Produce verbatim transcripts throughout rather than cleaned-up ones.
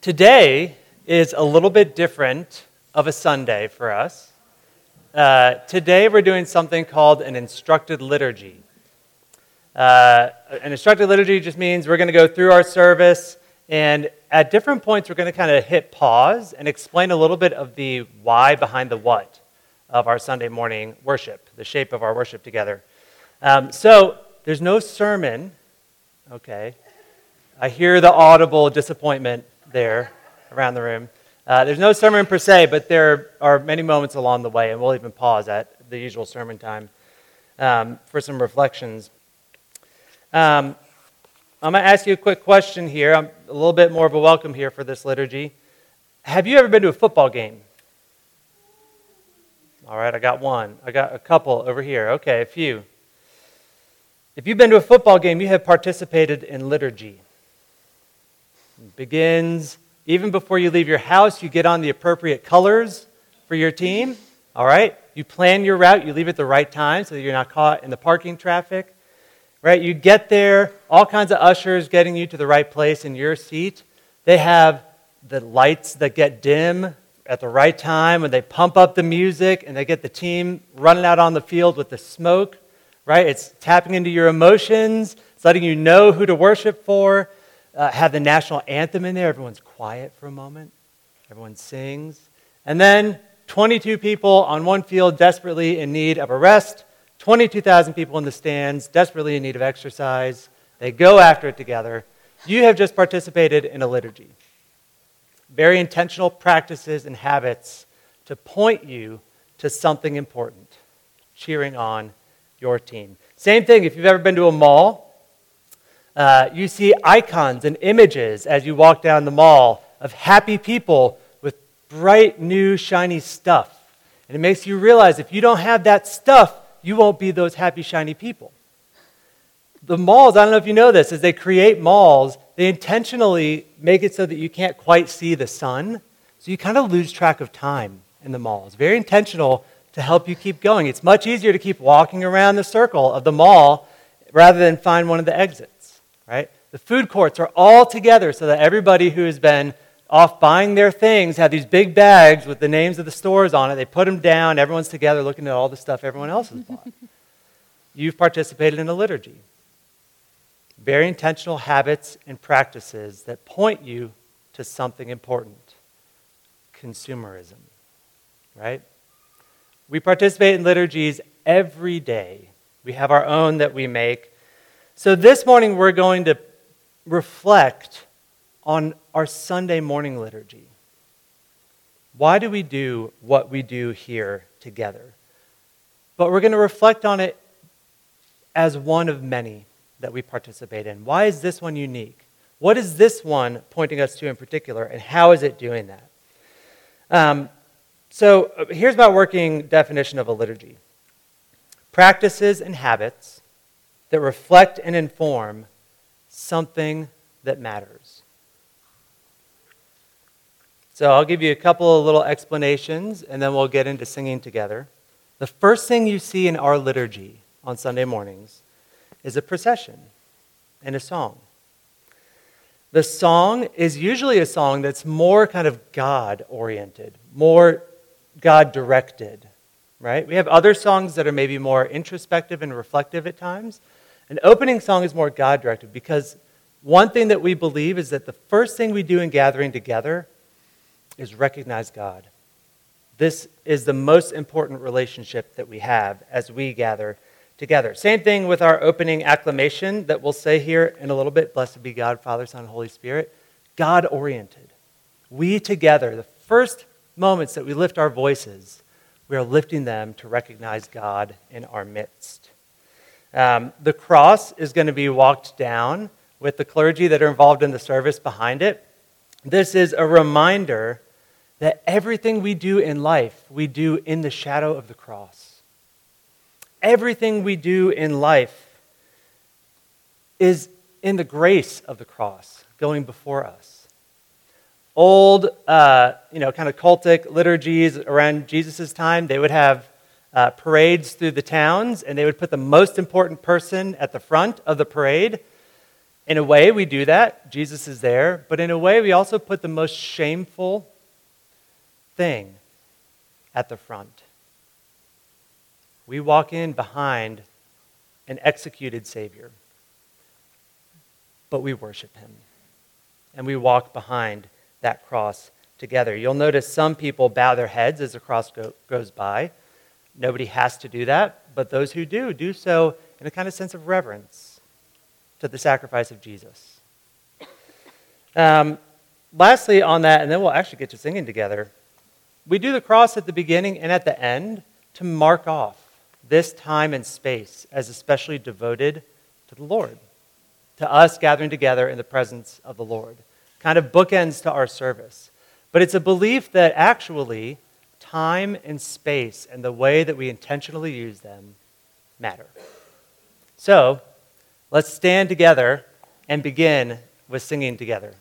Today is a little bit different of a Sunday for us. Uh, today we're doing something called an instructed liturgy. Uh, an instructed liturgy just means we're going to go through our service, and at different points we're going to kind of hit pause and explain a little bit of the why behind the what of our Sunday morning worship, the shape of our worship together. Um, so there's no sermon, okay? I hear the audible disappointment there around the room. Uh, there's no sermon per se, but there are many moments along the way, and we'll even pause at the usual sermon time um, for some reflections. Um, I'm going to ask you a quick question here. I'm a little bit more of a welcome here for this liturgy. Have you ever been to a football game? All right, I got one. I got a couple over here. Okay, a few. If you've been to a football game, you have participated in liturgy. It begins even before you leave your house. You get on the appropriate colors for your team. All right, you plan your route. You leave at the right time so that you're not caught in the parking traffic. Right, you get there. All kinds of ushers getting you to the right place in your seat. They have the lights that get dim at the right time when they pump up the music and they get the team running out on the field with the smoke. Right, it's tapping into your emotions. It's letting you know who to worship for. Uh, have the national anthem in there. Everyone's quiet for a moment. Everyone sings. And then twenty-two people on one field desperately in need of a rest. twenty-two thousand people in the stands desperately in need of exercise. They go after it together. You have just participated in a liturgy. Very intentional practices and habits to point you to something important. Cheering on your team. Same thing if you've ever been to a mall. Uh, you see icons and images as you walk down the mall of happy people with bright, new, shiny stuff. And it makes you realize if you don't have that stuff, you won't be those happy, shiny people. The malls, I don't know if you know this, as they create malls, they intentionally make it so that you can't quite see the sun. So you kind of lose track of time in the malls. Very intentional to help you keep going. It's much easier to keep walking around the circle of the mall rather than find one of the exits. Right? The food courts are all together so that everybody who has been off buying their things have these big bags with the names of the stores on it. They put them down. Everyone's together looking at all the stuff everyone else has bought. You've participated in a liturgy. Very intentional habits and practices that point you to something important. Consumerism. Right? We participate in liturgies every day. We have our own that we make. So this morning we're going to reflect on our Sunday morning liturgy. Why do we do what we do here together? But we're going to reflect on it as one of many that we participate in. Why is this one unique? What is this one pointing us to in particular, and how is it doing that? Um, so here's my working definition of a liturgy. Practices and habits that reflect and inform something that matters. So I'll give you a couple of little explanations, and then we'll get into singing together. The first thing you see in our liturgy on Sunday mornings is a procession and a song. The song is usually a song that's more kind of God-oriented, more God-directed, right? We have other songs that are maybe more introspective and reflective at times. An opening song is more God-directed because one thing that we believe is that the first thing we do in gathering together is recognize God. This is the most important relationship that we have as we gather together. Same thing with our opening acclamation that we'll say here in a little bit. Blessed be God, Father, Son, and Holy Spirit. God-oriented. We together, the first moments that we lift our voices, we are lifting them to recognize God in our midst. Um, the cross is going to be walked down with the clergy that are involved in the service behind it. This is a reminder that everything we do in life, we do in the shadow of the cross. Everything we do in life is in the grace of the cross going before us. Old, uh, you know, kind of cultic liturgies around Jesus' time, they would have Uh, parades through the towns, and they would put the most important person at the front of the parade. In a way, we do that. Jesus is there. But in a way, we also put the most shameful thing at the front. We walk in behind an executed Savior, but we worship him. And we walk behind that cross together. You'll notice some people bow their heads as the cross go, goes by. Nobody has to do that, but those who do, do so in a kind of sense of reverence to the sacrifice of Jesus. Um, lastly on that, and then we'll actually get to singing together, we do the cross at the beginning and at the end to mark off this time and space as especially devoted to the Lord, to us gathering together in the presence of the Lord. Kind of bookends to our service. But it's a belief that actually time and space and the way that we intentionally use them matter. So, let's stand together and begin with singing together.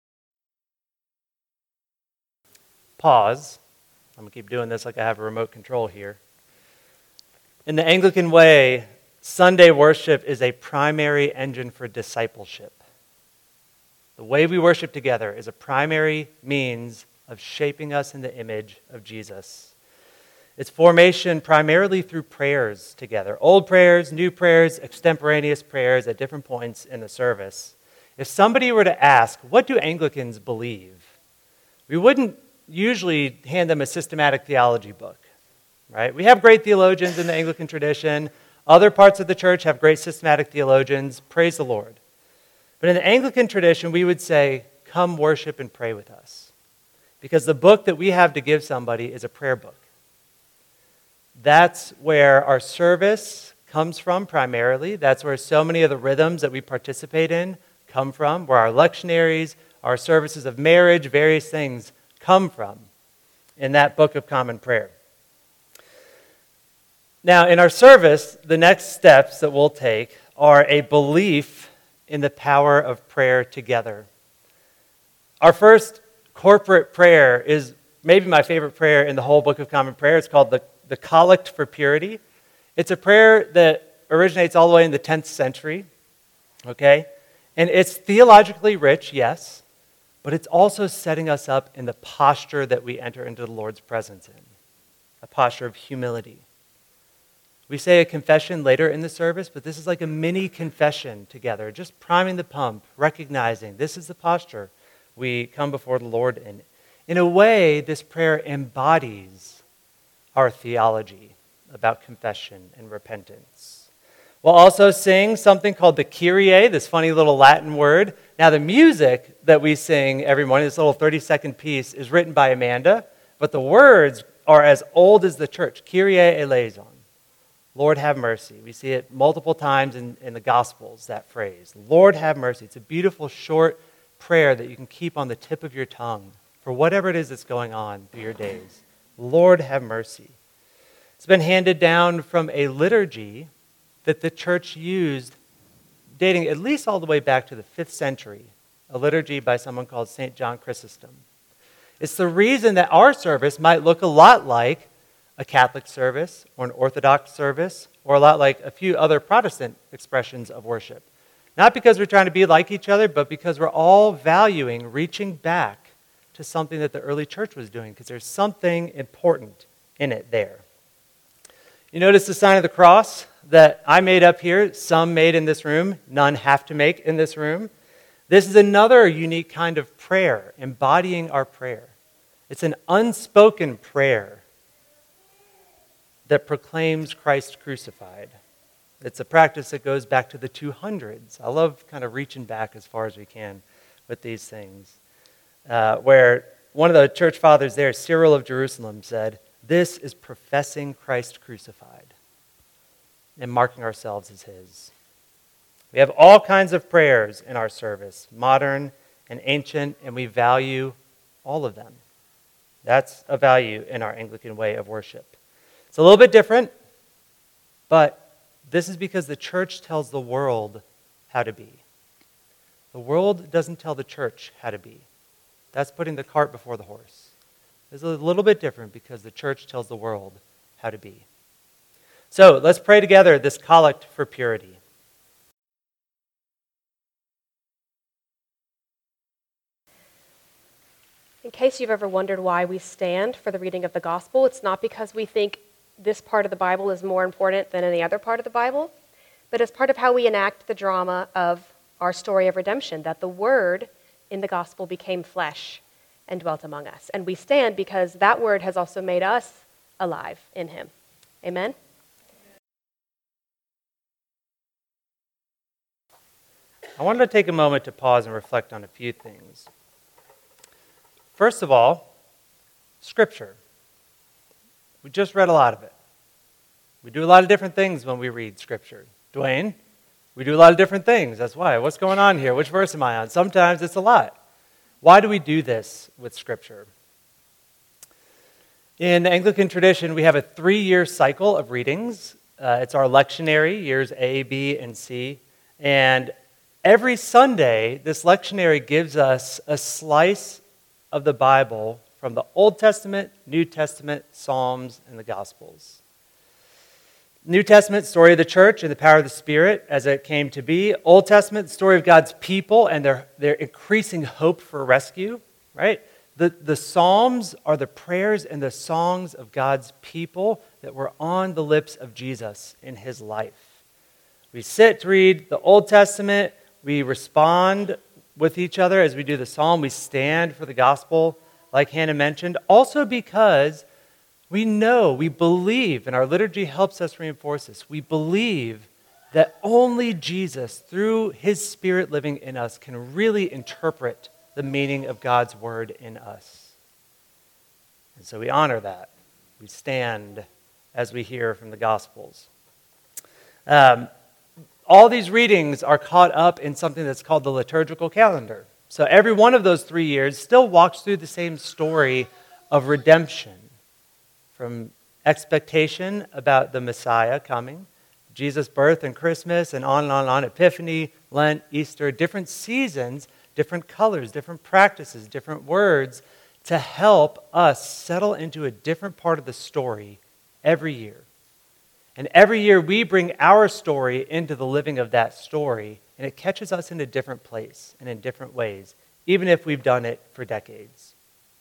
Pause. I'm going to keep doing this like I have a remote control here. In the Anglican way, Sunday worship is a primary engine for discipleship. The way we worship together is a primary means of shaping us in the image of Jesus. Its formation primarily through prayers together. Old prayers, new prayers, extemporaneous prayers at different points in the service. If somebody were to ask, what do Anglicans believe? We wouldn't usually hand them a systematic theology book, right? We have great theologians in the Anglican tradition. Other parts of the church have great systematic theologians. Praise the Lord. But in the Anglican tradition, we would say, come worship and pray with us. Because the book that we have to give somebody is a prayer book. That's where our service comes from primarily. That's where so many of the rhythms that we participate in come from, where our lectionaries, our services of marriage, various things come from in that book of common prayer. Now, in our service, the next steps that we'll take are a belief in the power of prayer together. Our first corporate prayer is maybe my favorite prayer in the whole Book of Common Prayer. It's called the, the Collect for Purity. It's a prayer that originates all the way in the tenth century, okay? And it's theologically rich, yes, but it's also setting us up in the posture that we enter into the Lord's presence in, a posture of humility. We say a confession later in the service, but this is like a mini confession together, just priming the pump, recognizing this is the posture we come before the Lord in. In a way, this prayer embodies our theology about confession and repentance. We'll also sing something called the Kyrie, this funny little Latin word. Now, the music that we sing every morning, this little thirty-second piece, is written by Amanda, but the words are as old as the church. Kyrie eleison. Lord, have mercy. We see it multiple times in, in the Gospels, that phrase. Lord, have mercy. It's a beautiful, short prayer that you can keep on the tip of your tongue for whatever it is that's going on through your days. Lord, have mercy. It's been handed down from a liturgy that the church used dating at least all the way back to the fifth century, a liturgy by someone called Saint John Chrysostom. It's the reason that our service might look a lot like a Catholic service or an Orthodox service or a lot like a few other Protestant expressions of worship. Not because we're trying to be like each other, but because we're all valuing reaching back to something that the early church was doing, because there's something important in it there. You notice the sign of the cross that I made up here, some made in this room, none have to make in this room. This is another unique kind of prayer, embodying our prayer. It's an unspoken prayer that proclaims Christ crucified. It's a practice that goes back to the two hundreds. I love kind of reaching back as far as we can with these things. Uh, where one of the church fathers there, Cyril of Jerusalem, said, this is professing Christ crucified and marking ourselves as his. We have all kinds of prayers in our service, modern and ancient, and we value all of them. That's a value in our Anglican way of worship. It's a little bit different, but this is because the church tells the world how to be. The world doesn't tell the church how to be. That's putting the cart before the horse. It's a little bit different because the church tells the world how to be. So let's pray together this collect for purity. In case you've ever wondered why we stand for the reading of the gospel, it's not because we think this part of the Bible is more important than any other part of the Bible, but as part of how we enact the drama of our story of redemption, that the Word in the gospel became flesh and dwelt among us. And we stand because that Word has also made us alive in Him. Amen? I wanted to take a moment to pause and reflect on a few things. First of all, Scripture. We just read a lot of it. We do a lot of different things when we read Scripture. Dwayne, we do a lot of different things. That's why. What's going on here? Which verse am I on? Sometimes it's a lot. Why do we do this with Scripture? In the Anglican tradition, we have a three-year cycle of readings. Uh, it's our lectionary, years A, B, and C. And every Sunday, this lectionary gives us a slice of the Bible from the Old Testament, New Testament, Psalms, and the Gospels. New Testament, story of the church and the power of the Spirit as it came to be. Old Testament, story of God's people and their, their increasing hope for rescue, right? The, the Psalms are the prayers and the songs of God's people that were on the lips of Jesus in his life. We sit to read the Old Testament. We respond with each other as we do the Psalm. We stand for the gospel, like Hannah mentioned, also because we know, we believe, and our liturgy helps us reinforce this, we believe that only Jesus, through His Spirit living in us, can really interpret the meaning of God's Word in us. And so we honor that. We stand as we hear from the Gospels. Um, all these readings are caught up in something that's called the liturgical calendar. So every one of those three years still walks through the same story of redemption, from expectation about the Messiah coming, Jesus' birth and Christmas, and on and on and on, Epiphany, Lent, Easter, different seasons, different colors, different practices, different words to help us settle into a different part of the story every year. And every year we bring our story into the living of that story, and it catches us in a different place and in different ways, even if we've done it for decades.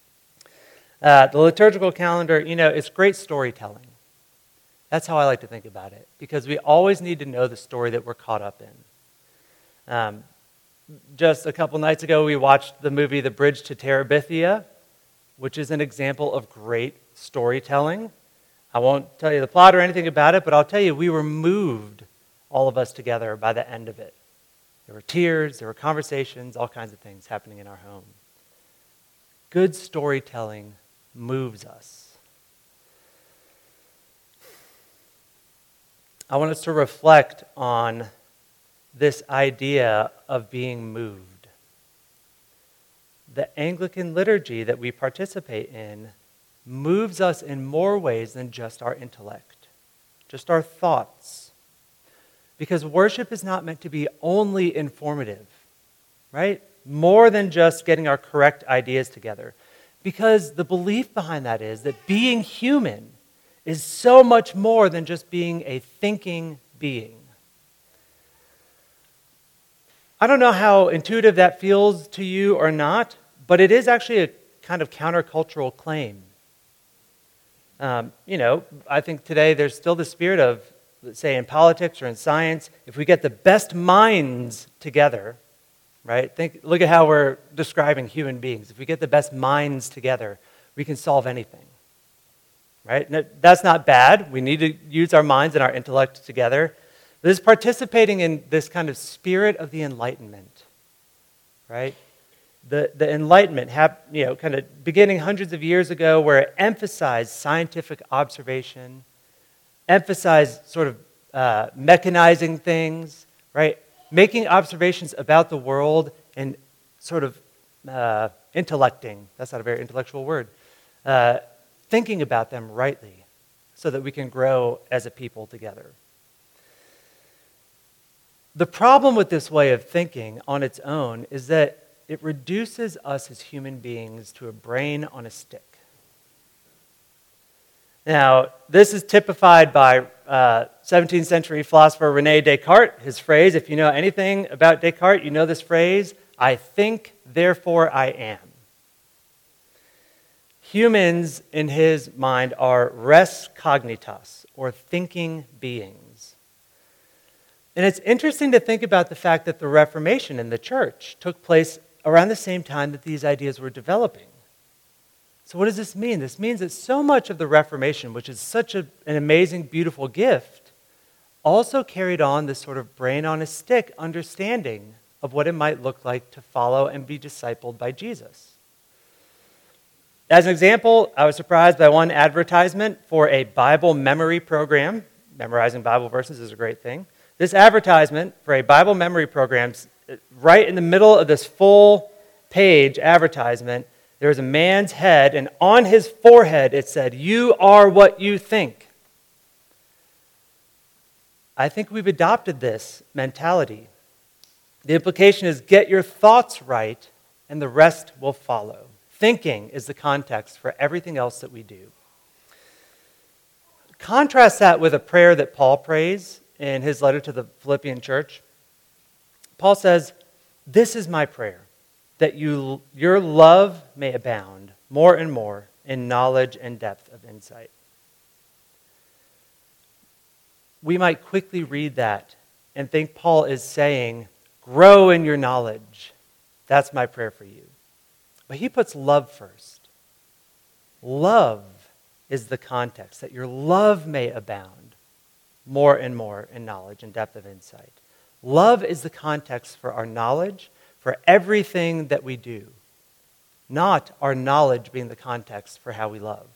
Uh, the liturgical calendar, you know, it's great storytelling. That's how I like to think about it, because we always need to know the story that we're caught up in. Um, just a couple nights ago, we watched the movie The Bridge to Terabithia, which is an example of great storytelling. I won't tell you the plot or anything about it, but I'll tell you, we were moved, all of us together, by the end of it. There were tears, there were conversations, all kinds of things happening in our home. Good storytelling moves us. I want us to reflect on this idea of being moved. The Anglican liturgy that we participate in moves us in more ways than just our intellect, just our thoughts. Because worship is not meant to be only informative, right? More than just getting our correct ideas together. Because the belief behind that is that being human is so much more than just being a thinking being. I don't know how intuitive that feels to you or not, but it is actually a kind of countercultural claim. Um, you know, I think today there's still the spirit of, let's say in politics or in science, if we get the best minds together, right? Think, look at how we're describing human beings. If we get the best minds together, we can solve anything, right? Now, that's not bad. We need to use our minds and our intellect together. This is participating in this kind of spirit of the Enlightenment, right? The, the Enlightenment, hap, you know, kind of beginning hundreds of years ago, where it emphasized scientific observation, emphasized sort of uh, mechanizing things, right? Making observations about the world and sort of uh, intellecting, that's not a very intellectual word, uh, thinking about them rightly so that we can grow as a people together. The problem with this way of thinking on its own is that it reduces us as human beings to a brain on a stick. Now, this is typified by uh, seventeenth century philosopher René Descartes. His phrase, if you know anything about Descartes, you know this phrase, I think, therefore I am. Humans, in his mind, are res cognitas, or thinking beings. And it's interesting to think about the fact that the Reformation in the church took place around the same time that these ideas were developing. So what does this mean? This means that so much of the Reformation, which is such a, an amazing, beautiful gift, also carried on this sort of brain on a stick understanding of what it might look like to follow and be discipled by Jesus. As an example, I was surprised by one advertisement for a Bible memory program. Memorizing Bible verses is a great thing. This advertisement for a Bible memory program, right in the middle of this full page advertisement, there was a man's head, and on his forehead it said, "You are what you think." I think we've adopted this mentality. The implication is get your thoughts right, and the rest will follow. Thinking is the context for everything else that we do. Contrast that with a prayer that Paul prays in his letter to the Philippian church. Paul says, "This is my prayer, that you, your love may abound more and more in knowledge and depth of insight." We might quickly read that and think Paul is saying, grow in your knowledge. That's my prayer for you. But he puts love first. Love is the context, that your love may abound more and more in knowledge and depth of insight. Love is the context for our knowledge, for everything that we do, not our knowledge being the context for how we love.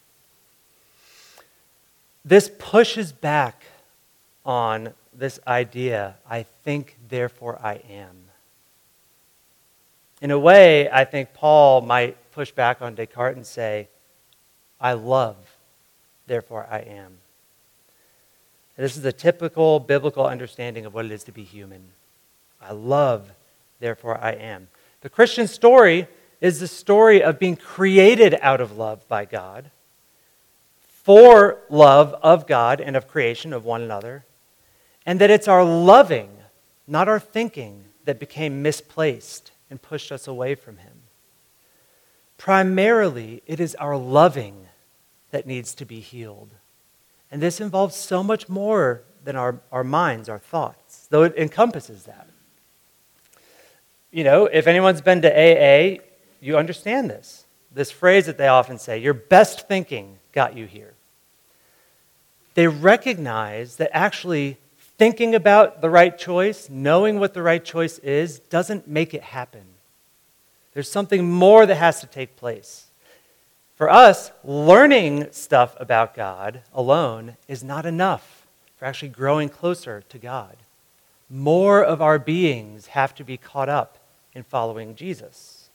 This pushes back on this idea, I think, therefore I am. In a way, I think Paul might push back on Descartes and say, I love, therefore I am. And this is a typical biblical understanding of what it is to be human. I love, therefore I am. The Christian story is the story of being created out of love by God, for love of God and of creation of one another, and that it's our loving, not our thinking, that became misplaced and pushed us away from him. Primarily, it is our loving that needs to be healed. And this involves so much more than our, our minds, our thoughts, though it encompasses that. You know, if anyone's been to A A, you understand this. This phrase that they often say, your best thinking got you here. They recognize that actually thinking about the right choice, knowing what the right choice is, doesn't make it happen. There's something more that has to take place. For us, learning stuff about God alone is not enough for actually growing closer to God. More of our beings have to be caught up in following Jesus.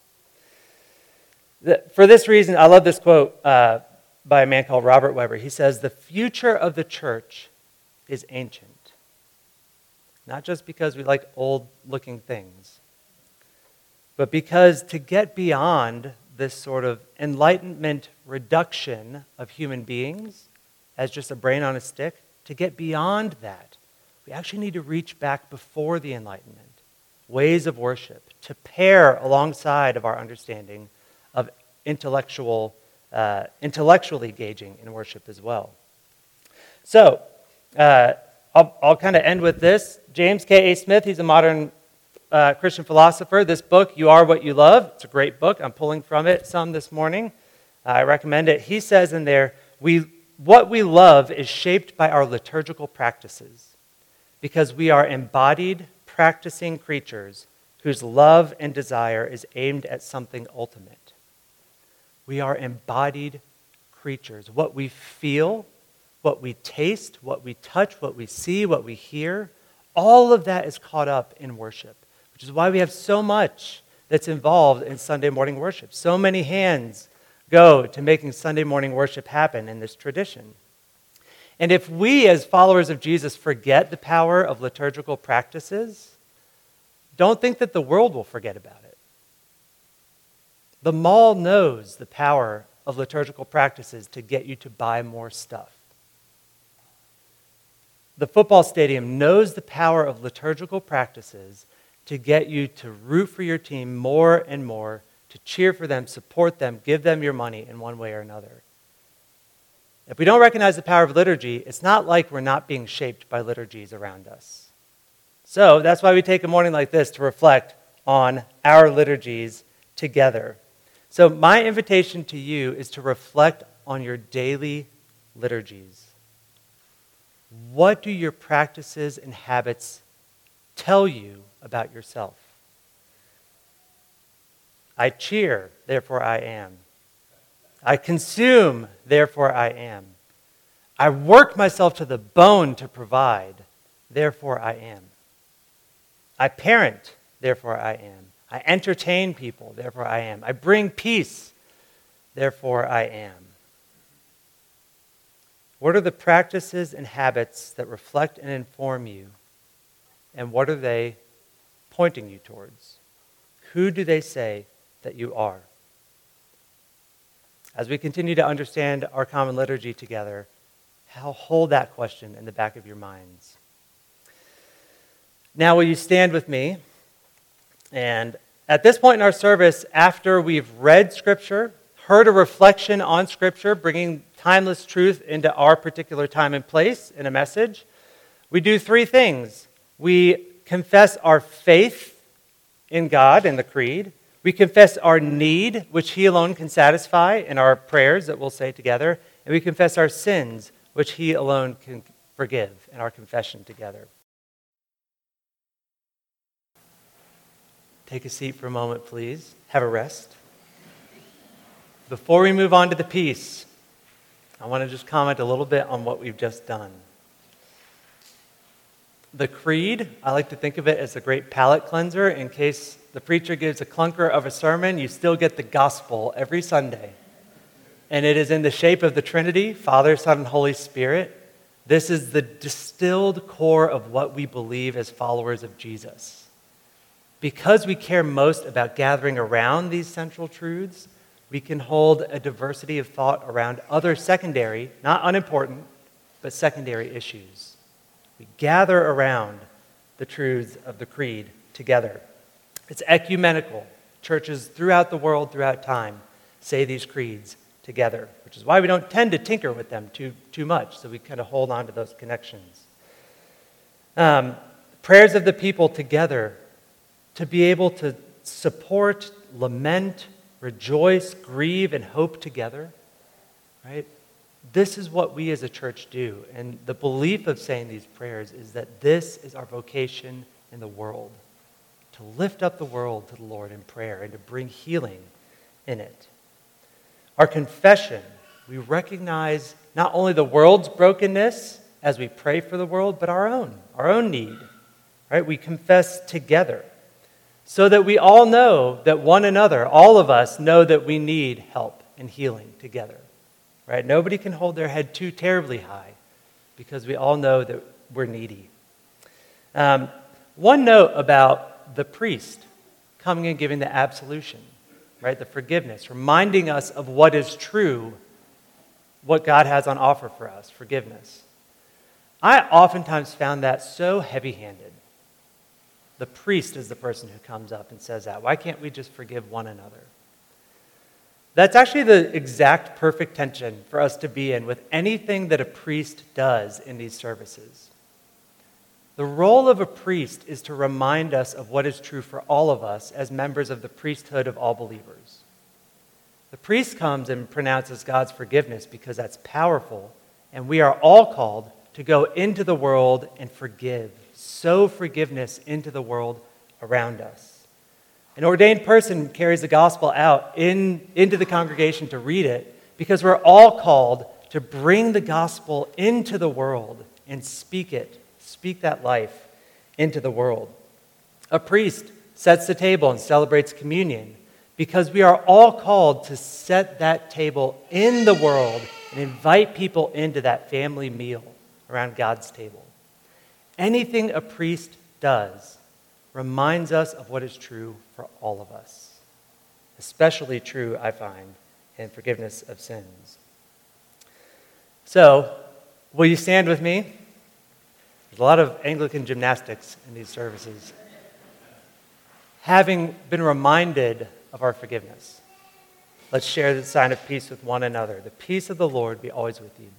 For this reason, I love this quote uh, by a man called Robert Weber. He says, "The future of the church is ancient." Not just because we like old-looking things, but because to get beyond this sort of enlightenment reduction of human beings as just a brain on a stick, to get beyond that, we actually need to reach back before the Enlightenment, ways of worship, to pair alongside of our understanding of intellectual, uh, intellectually engaging in worship as well. So, uh, I'll, I'll kind of end with this. James K A Smith, he's a modern uh, Christian philosopher. This book, You Are What You Love, it's a great book. I'm pulling from it some this morning. Uh, I recommend it. He says in there, we, what we love is shaped by our liturgical practices because we are embodied, practicing creatures whose love and desire is aimed at something ultimate. We are embodied creatures. What we feel, what we taste, what we touch, what we see, what we hear, all of that is caught up in worship, which is why we have so much that's involved in Sunday morning worship. So many hands go to making Sunday morning worship happen in this tradition. And if we, as followers of Jesus, forget the power of liturgical practices, don't think that the world will forget about it. The mall knows the power of liturgical practices to get you to buy more stuff. The football stadium knows the power of liturgical practices to get you to root for your team more and more, to cheer for them, support them, give them your money in one way or another. If we don't recognize the power of liturgy, it's not like we're not being shaped by liturgies around us. So that's why we take a morning like this to reflect on our liturgies together. So my invitation to you is to reflect on your daily liturgies. What do your practices and habits tell you about yourself? I cheer, therefore I am. I consume, therefore I am. I work myself to the bone to provide, therefore I am. I parent, therefore I am. I entertain people, therefore I am. I bring peace, therefore I am. What are the practices and habits that reflect and inform you? And what are they pointing you towards? Who do they say that you are? As we continue to understand our common liturgy together, hold that question in the back of your minds. Now, will you stand with me? And at this point in our service, after we've read Scripture, heard a reflection on Scripture, bringing timeless truth into our particular time and place in a message, we do three things. We confess our faith in God and the Creed. We confess our need, which He alone can satisfy, in our prayers that we'll say together. And we confess our sins, which He alone can forgive, in our confession together. Take a seat for a moment, please. Have a rest. Before we move on to the peace, I want to just comment a little bit on what we've just done. The Creed, I like to think of it as a great palate cleanser. In case the preacher gives a clunker of a sermon, you still get the gospel every Sunday. And it is in the shape of the Trinity, Father, Son, and Holy Spirit. This is the distilled core of what we believe as followers of Jesus. Because we care most about gathering around these central truths, we can hold a diversity of thought around other secondary, not unimportant, but secondary issues. We gather around the truths of the Creed together. It's ecumenical. Churches throughout the world, throughout time, say these creeds together, which is why we don't tend to tinker with them too, too much, so we kind of hold on to those connections. Um, prayers of the people together to be able to support, lament, rejoice, grieve, and hope together, right? This is what we as a church do. And the belief of saying these prayers is that this is our vocation in the world, to lift up the world to the Lord in prayer and to bring healing in it. Our confession, we recognize not only the world's brokenness as we pray for the world, but our own, our own need, right? We confess together so that we all know that one another, all of us know that we need help and healing together. Right? Nobody can hold their head too terribly high because we all know that we're needy. Um, one note about the priest coming and giving the absolution, right? The forgiveness, reminding us of what is true, what God has on offer for us, forgiveness. I oftentimes found that so heavy-handed. The priest is the person who comes up and says that. Why can't we just forgive one another? That's actually the exact perfect tension for us to be in with anything that a priest does in these services. The role of a priest is to remind us of what is true for all of us as members of the priesthood of all believers. The priest comes and pronounces God's forgiveness because that's powerful, and we are all called to go into the world and forgive, sow forgiveness into the world around us. An ordained person carries the gospel out in, into the congregation to read it because we're all called to bring the gospel into the world and speak it, speak that life into the world. A priest sets the table and celebrates communion because we are all called to set that table in the world and invite people into that family meal around God's table. Anything a priest does reminds us of what is true for all of us. Especially true, I find, in forgiveness of sins. So, will you stand with me? There's a lot of Anglican gymnastics in these services. Having been reminded of our forgiveness. Let's share the sign of peace with one another. The peace of the Lord be always with you.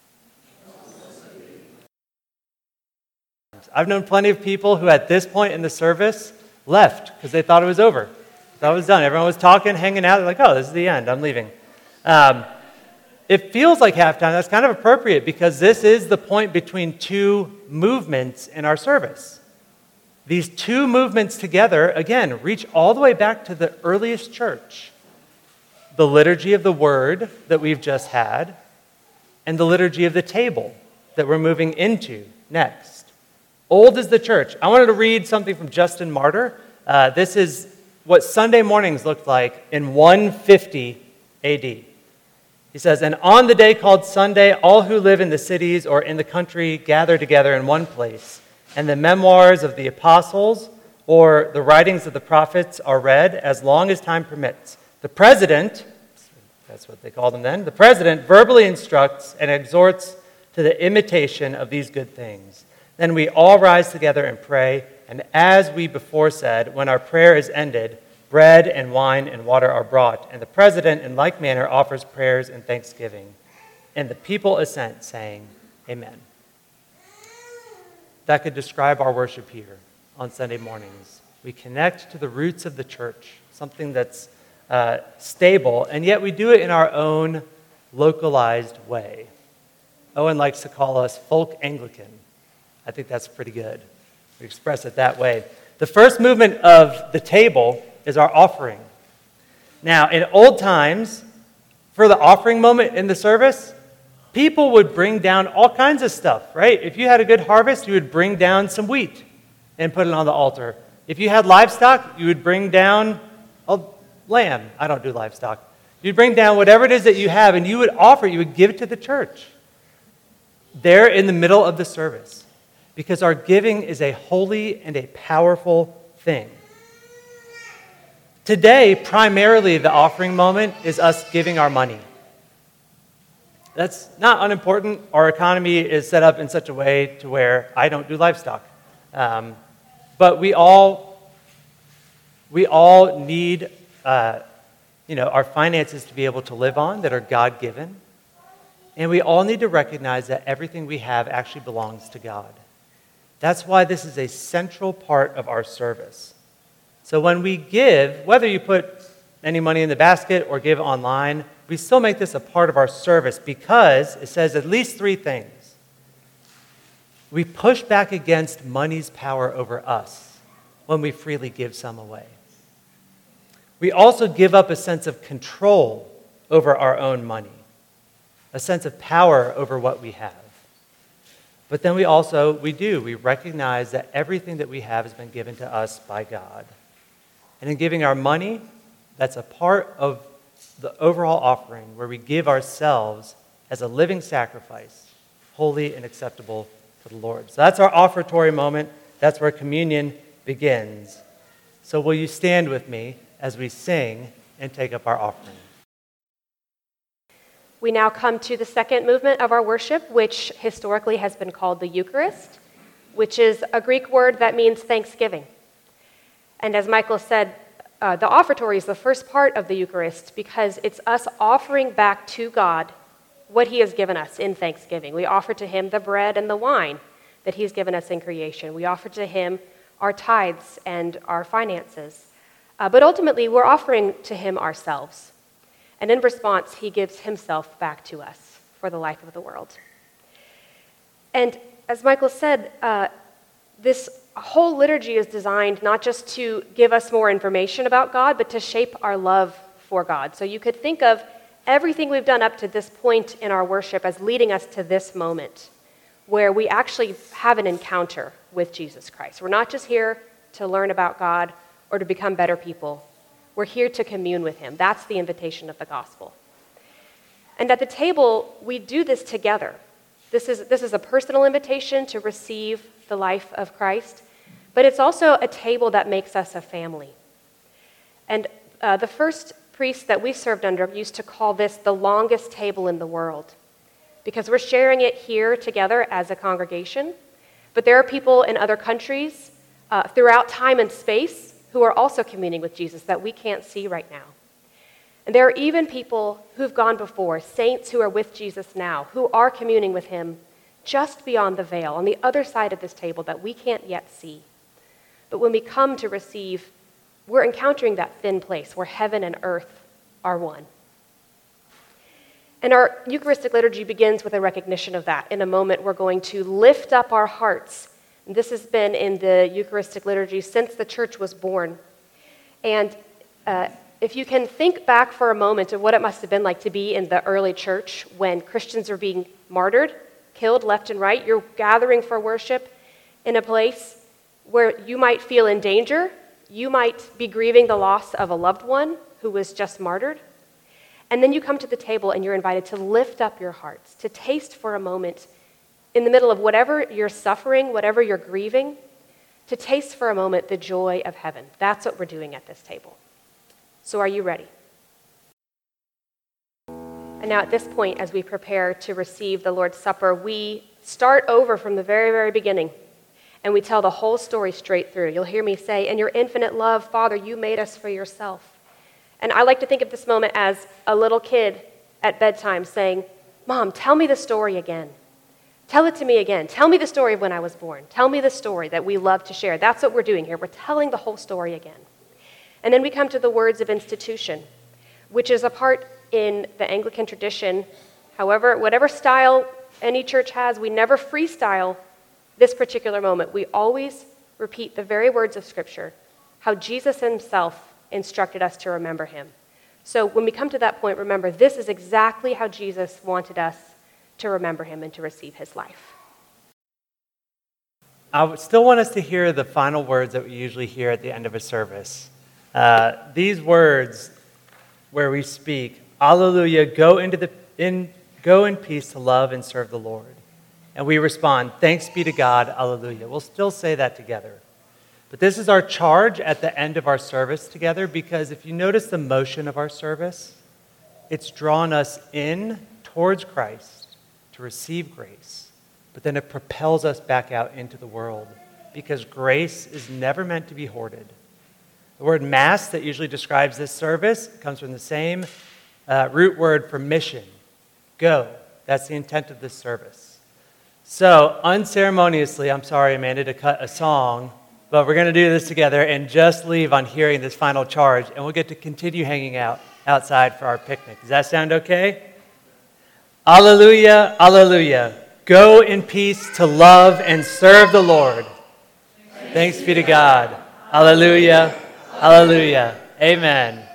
I've known plenty of people who at this point in the service left because they thought it was over. Thought it was done. Everyone was talking, hanging out. They're like, oh, this is the end. I'm leaving. Um, it feels like halftime. That's kind of appropriate because this is the point between two movements in our service. These two movements together, again, reach all the way back to the earliest church. The liturgy of the word that we've just had, and the liturgy of the table that we're moving into next. Old is the church. I wanted to read something from Justin Martyr. Uh, this is what Sunday mornings looked like in one fifty A D. He says, and on the day called Sunday, all who live in the cities or in the country gather together in one place, and the memoirs of the apostles or the writings of the prophets are read as long as time permits. The president, that's what they called him then, the president verbally instructs and exhorts to the imitation of these good things. Then we all rise together and pray, and as we before said, when our prayer is ended, bread and wine and water are brought, and the president in like manner offers prayers and thanksgiving. And the people assent, saying, Amen. That could describe our worship here on Sunday mornings. We connect to the roots of the church, something that's uh, stable, and yet we do it in our own localized way. Owen likes to call us folk Anglican. I think that's pretty good. We express it that way. The first movement of the table is our offering. Now, in old times, for the offering moment in the service, people would bring down all kinds of stuff, right? If you had a good harvest, you would bring down some wheat and put it on the altar. If you had livestock, you would bring down a lamb. I don't do livestock. You'd bring down whatever it is that you have, and you would offer, you would give it to the church there in the middle of the service, because our giving is a holy and a powerful thing. Today, primarily the offering moment is us giving our money. That's not unimportant. Our economy is set up in such a way to where I don't do livestock. Um, but we all, we all need uh, you know, our finances to be able to live on that are God-given. And we all need to recognize that everything we have actually belongs to God. That's why this is a central part of our service. So when we give, whether you put any money in the basket or give online, we still make this a part of our service because it says at least three things. We push back against money's power over us when we freely give some away. We also give up a sense of control over our own money, a sense of power over what we have. But then we also, we do, we recognize that everything that we have has been given to us by God. And in giving our money, that's a part of the overall offering where we give ourselves as a living sacrifice, holy and acceptable to the Lord. So that's our offertory moment. That's where communion begins. So will you stand with me as we sing and take up our offering? We now come to the second movement of our worship, which historically has been called the Eucharist, which is a Greek word that means thanksgiving. And as Michael said, uh, the offertory is the first part of the Eucharist because it's us offering back to God what he has given us in thanksgiving. We offer to him the bread and the wine that he's given us in creation. We offer to him our tithes and our finances. Uh, but ultimately, we're offering to him ourselves. And in response, he gives himself back to us for the life of the world. And as Michael said, uh, this whole liturgy is designed not just to give us more information about God, but to shape our love for God. So you could think of everything we've done up to this point in our worship as leading us to this moment where we actually have an encounter with Jesus Christ. We're not just here to learn about God or to become better people. We're here to commune with him. That's the invitation of the gospel. And at the table, we do this together. This is, this is a personal invitation to receive the life of Christ, but it's also a table that makes us a family. And uh, the first priest that we served under used to call this the longest table in the world because we're sharing it here together as a congregation, but there are people in other countries uh, throughout time and space who are also communing with Jesus that we can't see right now. And there are even people who've gone before, saints who are with Jesus now, who are communing with him just beyond the veil, on the other side of this table that we can't yet see. But when we come to receive, we're encountering that thin place where heaven and earth are one. And our Eucharistic liturgy begins with a recognition of that. In a moment, we're going to lift up our hearts. And this has been in the Eucharistic liturgy since the church was born. And uh, if you can think back for a moment of what it must have been like to be in the early church when Christians are being martyred, killed left and right, you're gathering for worship in a place where you might feel in danger, you might be grieving the loss of a loved one who was just martyred, and then you come to the table and you're invited to lift up your hearts, to taste for a moment in the middle of whatever you're suffering, whatever you're grieving, to taste for a moment the joy of heaven. That's what we're doing at this table. So are you ready? And now at this point, as we prepare to receive the Lord's Supper, we start over from the very, very beginning, and we tell the whole story straight through. You'll hear me say, "In your infinite love, Father, you made us for yourself." And I like to think of this moment as a little kid at bedtime saying, "Mom, tell me the story again. Tell it to me again. Tell me the story of when I was born. Tell me the story that we love to share." That's what we're doing here. We're telling the whole story again. And then we come to the words of institution, which is a part in the Anglican tradition. However, whatever style any church has, we never freestyle this particular moment. We always repeat the very words of Scripture, how Jesus himself instructed us to remember him. So when we come to that point, remember, this is exactly how Jesus wanted us to remember him and to receive his life. I would still want us to hear the final words that we usually hear at the end of a service. Uh, these words where we speak, "Alleluia, go into the in go in peace to love and serve the Lord." And we respond, "Thanks be to God, alleluia." We'll still say that together. But this is our charge at the end of our service together, because if you notice the motion of our service, it's drawn us in towards Christ to receive grace, but then it propels us back out into the world, because grace is never meant to be hoarded. The word mass that usually describes this service comes from the same uh, root word for mission, go. That's the intent of this service. So unceremoniously, I'm sorry, Amanda, to cut a song, but we're going to do this together and just leave on hearing this final charge, and we'll get to continue hanging out outside for our picnic. Does that sound okay? Alleluia, alleluia. Go in peace to love and serve the Lord. Thanks be to God. Alleluia, alleluia. Amen.